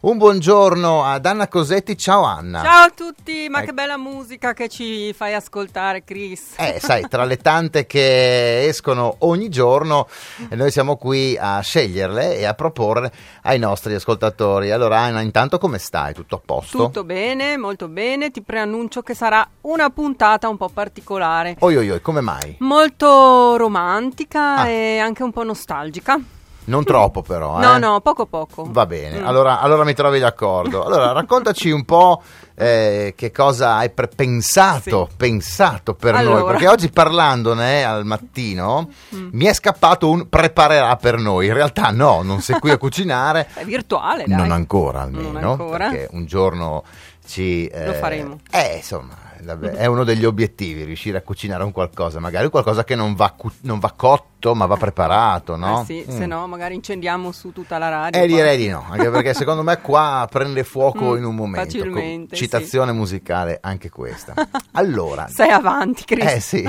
Un buongiorno ad Anna Cosetti. Ciao Anna. Ciao a tutti, ma che bella musica che ci fai ascoltare, Chris. Sai, tra le tante che escono ogni giorno, noi siamo qui a sceglierle e a proporre ai nostri ascoltatori. Allora Anna, intanto come stai? Tutto a posto? Tutto bene, molto bene. Ti preannuncio che sarà una puntata un po' particolare. Oi, come mai? Molto romantica e anche un po' nostalgica. Non troppo però, No, poco. Va bene, allora mi trovi d'accordo. Allora, raccontaci un po' che cosa hai pensato per noi, perché oggi parlandone al mattino mi è scappato un preparerà per noi. In realtà no, non sei qui a cucinare. È virtuale, dai. Non ancora almeno, perché un giorno lo faremo. Insomma, è uno degli obiettivi, riuscire a cucinare un qualcosa, magari qualcosa che non va cotto ma va preparato, no? Se no magari incendiamo su tutta la radio. Direi di no, anche perché secondo me qua prende fuoco in un momento. Facilmente. Citazione musicale anche questa. Allora. Sei avanti, Cristo. Sì.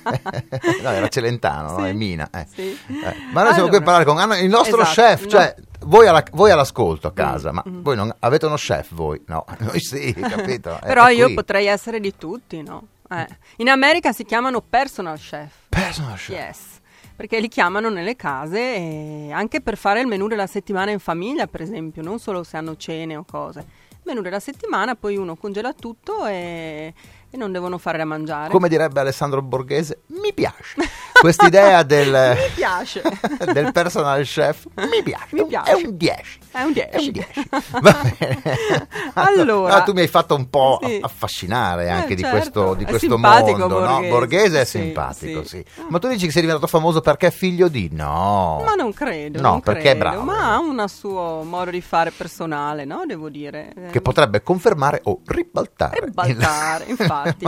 No, era Celentano, no? È Mina. Sì. Ma noi siamo qui a parlare con Anna, il nostro chef, cioè voi all'ascolto a casa, ma voi non avete uno chef, voi? No, noi sì, capito? Però io potrei essere di tutti, no? In America si chiamano personal chef. Personal chef? Yes, perché li chiamano nelle case anche per fare il menù della settimana in famiglia, per esempio, non solo se hanno cene o cose. Il menù della settimana, poi uno congela tutto e non devono fare da mangiare. Come direbbe Alessandro Borghese, mi piace. Quest'idea del mi piace. Del personal chef mi piace. È un 10. È un 10. Va bene. Allora, tu mi hai fatto un po' affascinare anche di questo mondo, no? Borghese è simpatico, sì. Ma tu dici che sei diventato famoso perché è figlio di? No. Ma non credo. No, perché è bravo. Ma ha un suo modo di fare personale, no? Devo dire. Che potrebbe confermare o ribaltare. Infatti.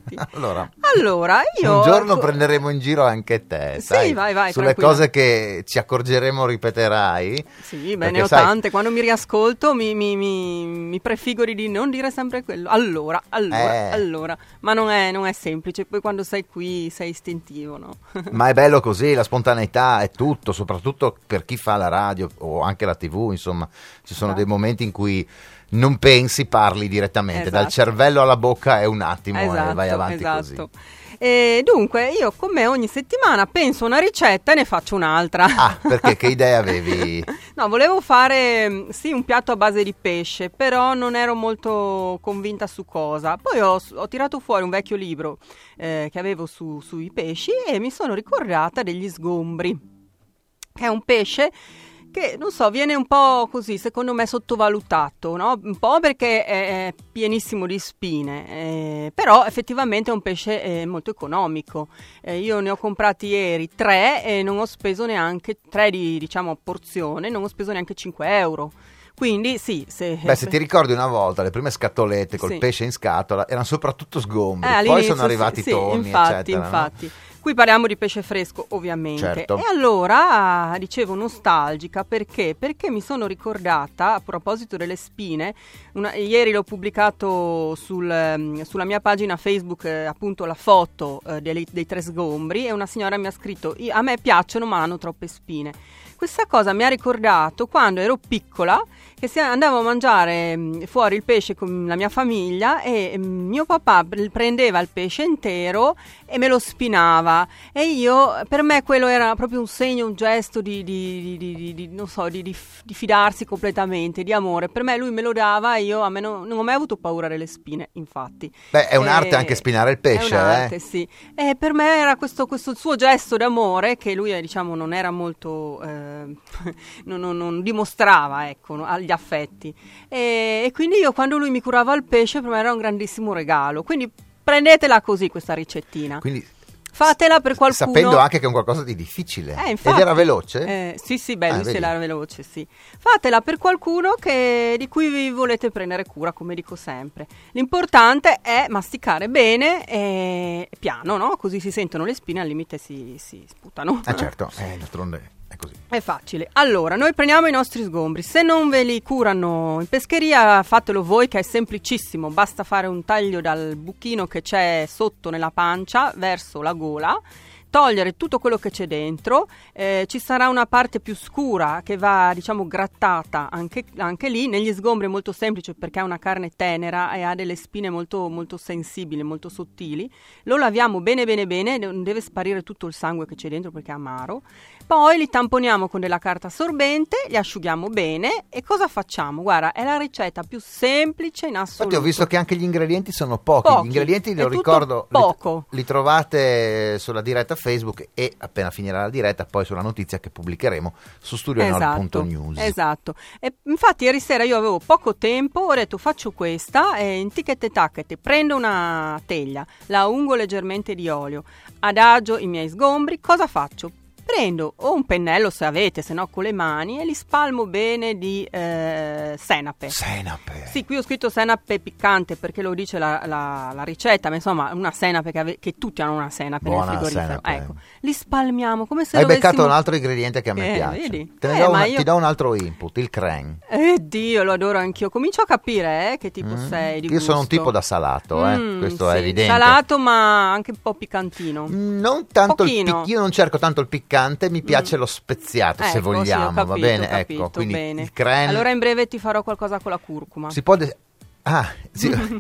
Allora, io un giorno prenderemo in giro anche te, sai? Vai, sulle cose che ci accorgeremo ripeterai. Sì, beh, ne ho tante. Quando mi riascolto mi prefiggo di non dire sempre quello. Allora. Ma non è semplice. Poi quando sei qui sei istintivo, no? Ma è bello così, la spontaneità è tutto, soprattutto per chi fa la radio o anche la TV, insomma. Ci sono dei momenti in cui non pensi, parli direttamente, dal cervello alla bocca è un attimo e vai avanti così. E dunque io, come ogni settimana, penso una ricetta e ne faccio un'altra. Perché che idea avevi? No, volevo fare un piatto a base di pesce, però non ero molto convinta su cosa. Poi ho tirato fuori un vecchio libro che avevo sui pesci e mi sono ricordata degli sgombri, che è un pesce che, non so, viene un po' così, secondo me, sottovalutato, no? Un po' perché è pienissimo di spine, però effettivamente è un pesce molto economico. Io ne ho comprati ieri 3 e non ho speso neanche 3 di, diciamo, porzione, non ho speso neanche 5 euro. Quindi se ti ricordi una volta le prime scatolette col pesce in scatola erano soprattutto sgombri, poi sono arrivati tonni, eccetera. Infatti. No? Qui parliamo di pesce fresco, ovviamente. Certo. E allora, dicevo, nostalgica, perché mi sono ricordata, a proposito delle spine, ieri l'ho pubblicato sulla mia pagina Facebook, appunto, la foto dei 3 sgombri, e una signora mi ha scritto: a me piacciono ma hanno troppe spine. Questa cosa mi ha ricordato quando ero piccola, che andavo a mangiare fuori il pesce con la mia famiglia e mio papà prendeva il pesce intero e me lo spinava, e per me quello era proprio un segno, un gesto di non so, di fidarsi completamente, di amore. Per me lui me lo dava e io non ho mai avuto paura delle spine, infatti. Beh, è un'arte anche spinare il pesce, è un'arte, sì. E per me era questo suo gesto d'amore che lui, diciamo, non era molto non dimostrava, ecco, no, agli affetti, e quindi io, quando lui mi curava il pesce, per me era un grandissimo regalo. Quindi prendetela così questa ricettina. Quindi fatela per qualcuno, sapendo anche che è un qualcosa di difficile. Infatti, ed era veloce? Sì, lui se era veloce, sì. Fatela per qualcuno di cui vi volete prendere cura, come dico sempre. L'importante è masticare bene e piano, no? Così si sentono le spine, al limite si sputano. Certo, d'altronde è così. È facile. Allora, noi prendiamo i nostri sgombri. Se non ve li curano in pescheria, fatelo voi, che è semplicissimo. Basta fare un taglio dal buchino che c'è sotto nella pancia verso la gola, togliere tutto quello che c'è dentro, ci sarà una parte più scura che va, diciamo, grattata anche lì. Negli sgombri è molto semplice perché ha una carne tenera e ha delle spine molto, molto sensibili, molto sottili. Lo laviamo bene bene bene, non deve sparire tutto il sangue che c'è dentro perché è amaro. Poi li tamponiamo con della carta assorbente, li asciughiamo bene e cosa facciamo? Guarda, è la ricetta più semplice in assoluto. Infatti ho visto che anche gli ingredienti sono pochi. Gli ingredienti, lo ricordo, li trovate sulla diretta Facebook e appena finirà la diretta poi sulla notizia che pubblicheremo su studionord.news. Esatto. E infatti ieri sera io avevo poco tempo, ho detto faccio questa e in ticchette tacchette prendo una teglia, la ungo leggermente di olio, adagio i miei sgombri, cosa faccio? Prendo o un pennello se avete, se no con le mani, e li spalmo bene di senape. Senape? Sì, qui ho scritto senape piccante perché lo dice la ricetta, ma insomma una senape che tutti hanno una senape nel frigorifero. Senape. Ecco, li spalmiamo come se Hai dovessimo... beccato un altro ingrediente che a me piace. Vedi? Ti do un altro input, il crème. Dio, lo adoro anch'io. Comincio a capire che tipo sei di Io gusto. sono un tipo da salato, questo sì, è evidente. Salato ma anche un po' piccantino. Non tanto Pochino. io non cerco tanto il piccante, mi piace lo speziato, se vogliamo, sì, capito, va bene? Capito, ecco, quindi bene. il crème. Allora in breve ti farò qualcosa con la curcuma. Si può sì.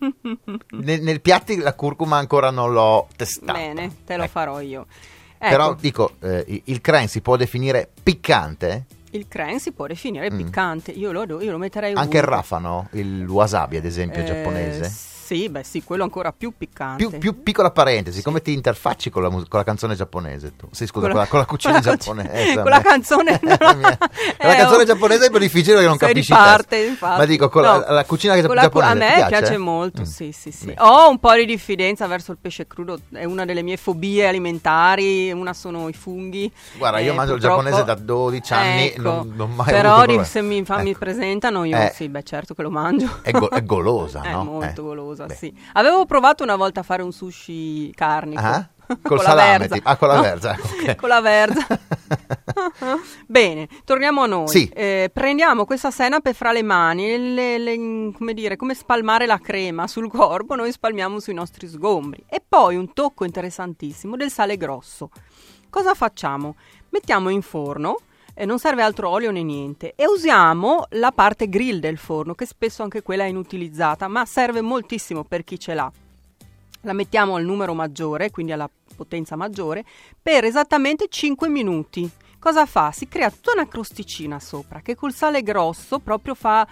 Nel piatti la curcuma ancora non l'ho testata. Bene, te lo farò io. Ecco. Però dico, il crème si può definire piccante? Il crème si può definire piccante. Io lo metterei anche il ovunque. rafano, il wasabi ad esempio giapponese? Sì, quello ancora più piccante. Più piccola parentesi, come ti interfacci con la canzone giapponese tu? Sì, scusa, con la cucina giapponese. Con la canzone la canzone giapponese è più difficile perché non capisci infatti. Ma dico, con la cucina giapponese a me piace molto, sì. Ho un po' di diffidenza verso il pesce crudo, è una delle mie fobie alimentari, una sono i funghi. Guarda, io mangio il giapponese da 12 anni, ecco, non mai però avuto se mi presentano io certo che lo mangio. È golosa, no? È molto golosa. Sì. Avevo provato una volta a fare un sushi carnico. Col con salame, la verza. Okay. Con la verza. Bene, torniamo a noi. Sì. Prendiamo questa senape fra le mani, come dire, come spalmare la crema sul corpo, noi spalmiamo sui nostri sgombri. E poi un tocco interessantissimo del sale grosso. Cosa facciamo? Mettiamo in forno. Non serve altro olio né niente e usiamo la parte grill del forno, che spesso anche quella è inutilizzata, ma serve moltissimo per chi ce l'ha. La mettiamo al numero maggiore, quindi alla potenza maggiore, per esattamente 5 minuti. Cosa fa? Si crea tutta una crosticina sopra che col sale grosso proprio fa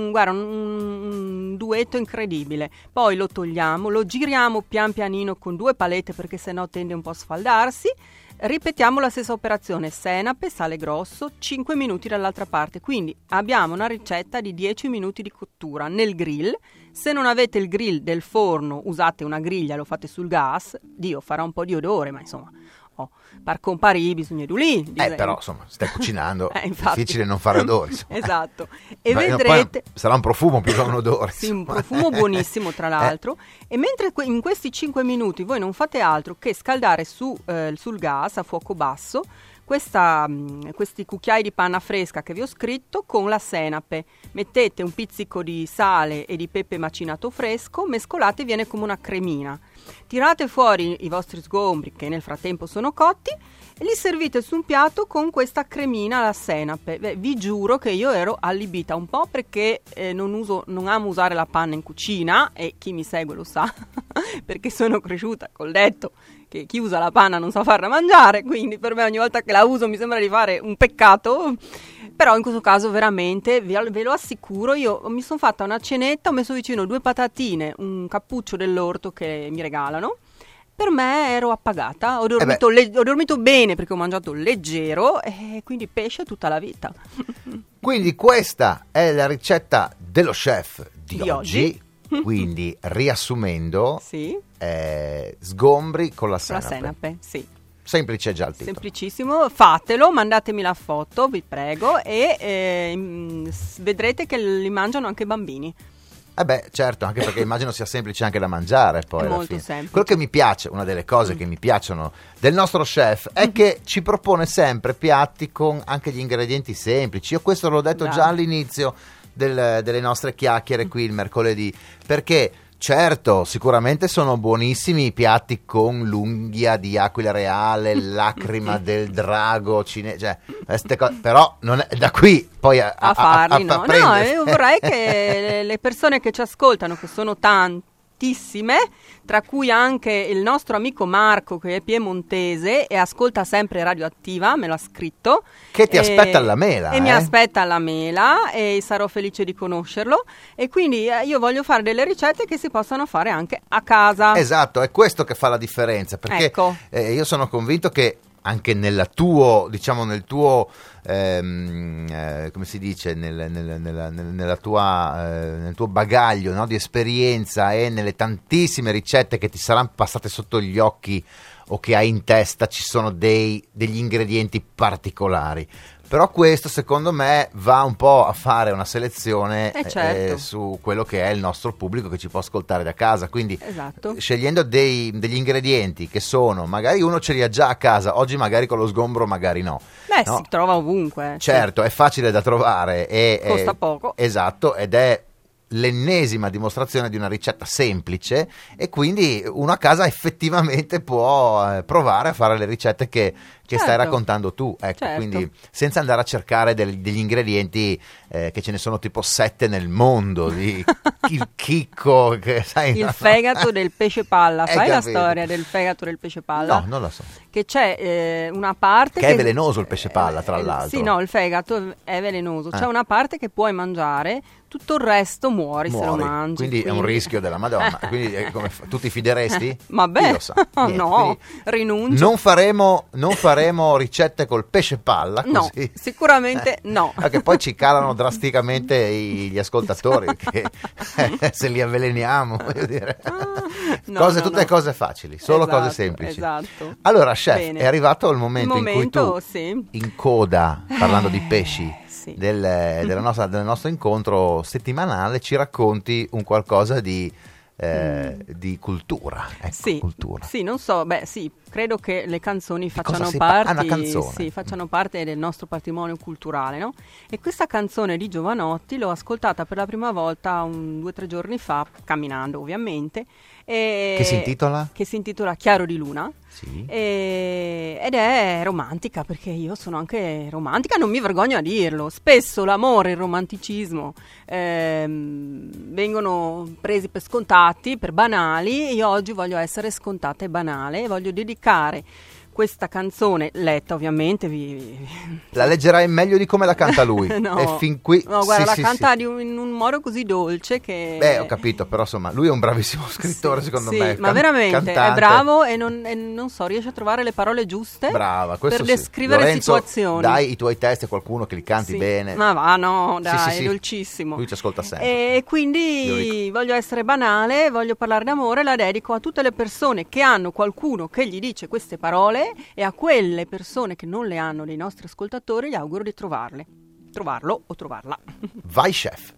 un duetto incredibile. Poi lo togliamo, lo giriamo pian pianino con 2 palette perché sennò tende un po' a sfaldarsi. Ripetiamo la stessa operazione, senape, sale grosso, 5 minuti dall'altra parte, quindi abbiamo una ricetta di 10 minuti di cottura nel grill. Se non avete il grill del forno, usate una griglia, lo fate sul gas, Dio farà un po' di odore, ma insomma, par comparì bisogna lì. Però insomma, stai cucinando, è infatti. difficile non fare odori. Esatto, e Poi vedrete... sarà un profumo più che un odore. Sì, un profumo buonissimo tra l'altro. E mentre in questi 5 minuti voi non fate altro che scaldare sul gas a fuoco basso questi cucchiai di panna fresca che vi ho scritto con la senape. Mettete un pizzico di sale e di pepe macinato fresco, mescolate e viene come una cremina. Tirate fuori i vostri sgombri che nel frattempo sono cotti e li servite su un piatto con questa cremina alla senape. Vi giuro che io ero allibita un po' perché non amo usare la panna in cucina e chi mi segue lo sa perché sono cresciuta col detto che chi usa la panna non sa farla mangiare, quindi per me ogni volta che la uso mi sembra di fare un peccato. Però in questo caso veramente ve lo assicuro, io mi sono fatta una cenetta, ho messo vicino 2 patatine, un cappuccio dell'orto che mi regalano. Per me ero appagata, ho dormito bene perché ho mangiato leggero e quindi pesce tutta la vita. Quindi questa è la ricetta dello chef di oggi. Quindi riassumendo, sì. Sgombri con la senape. La senape, sì. Semplice già il titolo. Semplicissimo, fatelo, mandatemi la foto, vi prego, e vedrete che li mangiano anche i bambini. Certo, anche perché immagino sia semplice anche da mangiare poi. È alla molto fine. semplice. Quello che mi piace, una delle cose che mi piacciono del nostro chef è che ci propone sempre piatti con anche gli ingredienti semplici. Io questo l'ho detto già all'inizio delle nostre chiacchiere qui il mercoledì, perché Certo, sicuramente sono buonissimi i piatti con l'unghia di aquila reale, lacrima del drago cinese, però non è da qui poi a farli, no? No, io vorrei che le persone che ci ascoltano, che sono tantissime, tra cui anche il nostro amico Marco, che è piemontese e ascolta sempre Radioattiva, me l'ha scritto. Che ti aspetta alla mela. E mi aspetta alla mela e sarò felice di conoscerlo. E quindi io voglio fare delle ricette che si possano fare anche a casa. Esatto, è questo che fa la differenza, perché ecco. Io sono convinto che anche nel tuo come si dice, nel tuo bagaglio, no, di esperienza e nelle tantissime ricette che ti saranno passate sotto gli occhi o che hai in testa, ci sono degli ingredienti particolari. Però questo secondo me va un po' a fare una selezione certo. su quello che è il nostro pubblico che ci può ascoltare da casa, quindi esatto. Scegliendo degli ingredienti che sono, magari uno ce li ha già a casa, oggi magari con lo sgombro magari no. No? Si trova ovunque. Certo, è facile da trovare. Costa poco. Esatto, ed è l'ennesima dimostrazione di una ricetta semplice e quindi uno a casa effettivamente può provare a fare le ricette che certo. stai raccontando tu, ecco, certo. Quindi senza andare a cercare degli ingredienti che ce ne sono tipo 7 nel mondo, il chicco, che, sai, il fegato del pesce palla, sai capito. La storia del fegato del pesce palla? No, non la so. Che c'è una parte che è velenoso il pesce palla, tra l'altro. Sì, no, il fegato è velenoso, c'è una parte che puoi mangiare, tutto il resto muori se lo mangi. Quindi è un rischio della Madonna. Quindi tu ti fideresti? Vabbè, chi lo sa? Niente, no, rinuncio. Non faremo ricette col pesce palla, così. No, sicuramente no. Perché poi ci calano drasticamente gli ascoltatori, che se li avveleniamo, voglio dire. Tutte cose facili, solo esatto, cose semplici. Esatto. Allora, chef, Bene. è arrivato il momento in cui tu, sì. in coda, parlando di pesci, sì. del nostro incontro settimanale, ci racconti un qualcosa di cultura. Ecco, sì, cultura. Sì, non so, sì, credo che le canzoni facciano una canzone. Sì, facciano parte del nostro patrimonio culturale, no? E questa canzone di Jovanotti l'ho ascoltata per la prima volta 2 o 3 giorni fa, camminando ovviamente. Che si intitola? Che si intitola Chiaro di Luna. Sì. Ed è romantica, perché io sono anche romantica, non mi vergogno a dirlo. Spesso l'amore e il romanticismo vengono presi per scontati, per banali. Io oggi voglio essere scontata e banale e voglio dedicare questa canzone, letta ovviamente. La leggerai meglio di come la canta lui. No, e fin qui no, guarda, sì, la canta sì. in un modo così dolce che... Ho capito, però insomma, lui è un bravissimo scrittore, secondo me. Ma veramente, cantante. è bravo e non so, riesce a trovare le parole giuste. Brava, questo per descrivere Lorenzo, situazioni. Dai i tuoi testi a qualcuno che li canti bene. Ma va, no, dai, sì. è dolcissimo. Lui ci ascolta sempre. E quindi voglio essere banale, voglio parlare d'amore, la dedico a tutte le persone che hanno qualcuno che gli dice queste parole, e a quelle persone che non le hanno, dei nostri ascoltatori, gli auguro di trovarlo o trovarla. Vai, chef.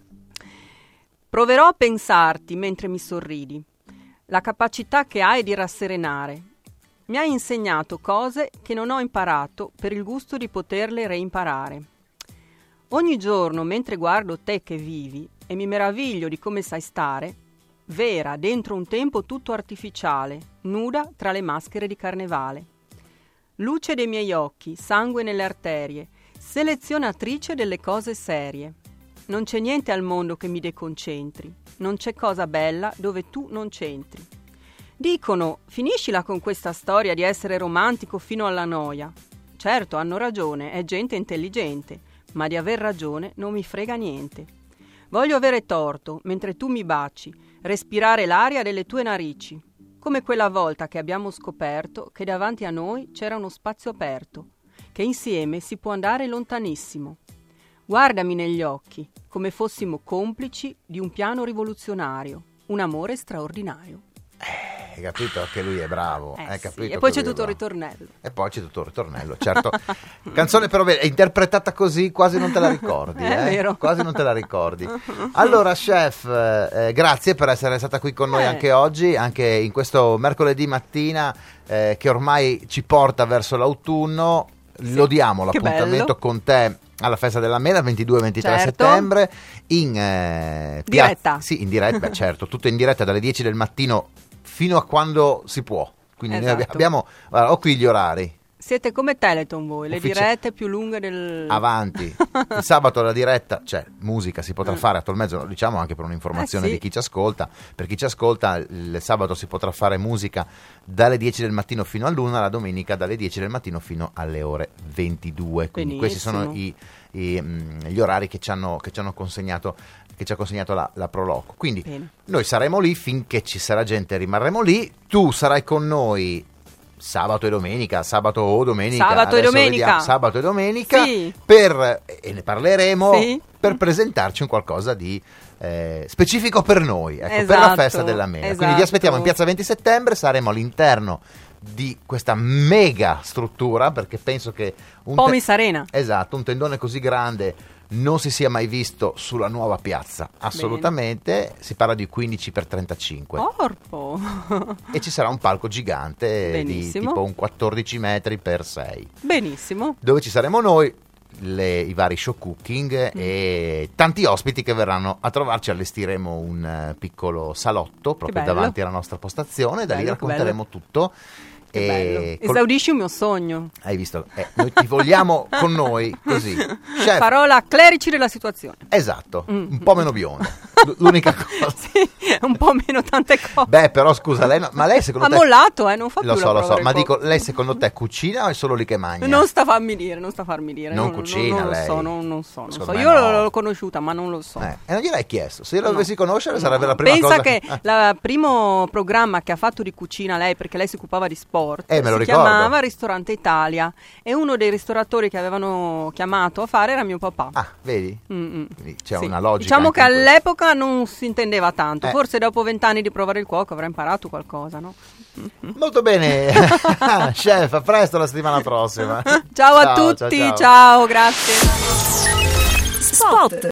Proverò a pensarti mentre mi sorridi, la capacità che hai di rasserenare. Mi hai insegnato cose che non ho imparato per il gusto di poterle reimparare. Ogni giorno, mentre guardo te che vivi e mi meraviglio di come sai stare, vera dentro un tempo tutto artificiale, nuda tra le maschere di carnevale. Luce dei miei occhi, sangue nelle arterie, selezionatrice delle cose serie. Non c'è niente al mondo che mi deconcentri, non c'è cosa bella dove tu non c'entri. Dicono, finiscila con questa storia di essere romantico fino alla noia. Certo, hanno ragione, è gente intelligente, ma di aver ragione non mi frega niente. Voglio avere torto, mentre tu mi baci, respirare l'aria delle tue narici, come quella volta che abbiamo scoperto che davanti a noi c'era uno spazio aperto, che insieme si può andare lontanissimo. Guardami negli occhi, come fossimo complici di un piano rivoluzionario, un amore straordinario. Hai capito che lui è bravo. Hai Sì. capito E poi che c'è lui è tutto il bravo. ritornello. E poi c'è tutto il ritornello, certo. Canzone però è interpretata così, quasi non te la ricordi. È vero. Quasi non te la ricordi. Allora, chef, grazie per essere stata qui con noi anche oggi, anche in questo mercoledì mattina che ormai ci porta verso l'autunno. lo diamo Che l'appuntamento bello. con te alla Festa della Mela 22-23 Certo. settembre in diretta. Sì, in diretta, beh, certo, tutto in diretta dalle 10 del mattino fino a quando si può. Quindi noi Esatto. abbiamo, guarda, ho qui gli orari. Siete come Teleton voi, le dirette più lunghe del... Avanti. Il sabato la diretta, cioè musica si potrà fare attualmente, lo diciamo anche per un'informazione sì. di chi ci ascolta. Per chi ci ascolta, il sabato si potrà fare musica dalle 10 del mattino fino all'1, la domenica dalle 10 del mattino fino alle ore 22. Quindi questi sono gli orari che ci hanno consegnato, che ci ha consegnato la Proloco. Quindi Bene. noi saremo lì finché ci sarà gente, rimarremo lì. Tu sarai con noi sabato e domenica, sabato o domenica, Sabato e adesso domenica. vediamo, sabato e domenica, Sì. e ne parleremo, Sì. per presentarci un qualcosa di specifico per noi, ecco, per la Esatto, Festa della Mela. Quindi vi esatto. aspettiamo in piazza 20 settembre, saremo all'interno di questa mega struttura, perché penso che Pomis Arena. esatto, un tendone così grande non si sia mai visto sulla nuova piazza, assolutamente. Si parla di 15x35 Corpo. e ci sarà un palco gigante di Benissimo. tipo un 14 metri per 6, Benissimo. dove ci saremo noi, i vari show cooking e tanti ospiti che verranno a trovarci. Allestiremo un piccolo salotto proprio bello. davanti alla nostra postazione, da lì Bello, che racconteremo tutto. Che bello. col- Esaudisci un mio sogno. Hai visto? Noi ti vogliamo con noi così. Chef, Parola clerici della situazione. esatto, un po' meno biondo. L'unica cosa. Sì, un po' meno tante cose. Beh, però scusa, ma lei secondo Ha te... mollato, non fa Lo più so, la lo so, prova ma del dico, cuoco. lei secondo te cucina o è solo lì che mangia? Non sta a farmi dire, non sta a farmi dire. Non cucina non lo lei? so, non so. Secondo me Io no. l'ho conosciuta, ma non lo so. E non gliel'hai chiesto. Se io la No. dovessi conoscere No. sarebbe la prima Pensa cosa. che il primo programma che ha fatto di cucina lei, perché lei si occupava di sport, Me lo si ricordo. chiamava Ristorante Italia, e uno dei ristoratori che avevano chiamato a fare era mio papà. Ah, vedi? Mm-mm. Quindi c'è Sì. una logica. Diciamo anche che in questo. all'epoca non si intendeva tanto, Eh. forse dopo 20 anni di provare il cuoco avrà imparato qualcosa, no? Molto bene. Chef, a presto la settimana prossima. Ciao a tutti, ciao, grazie. Spot.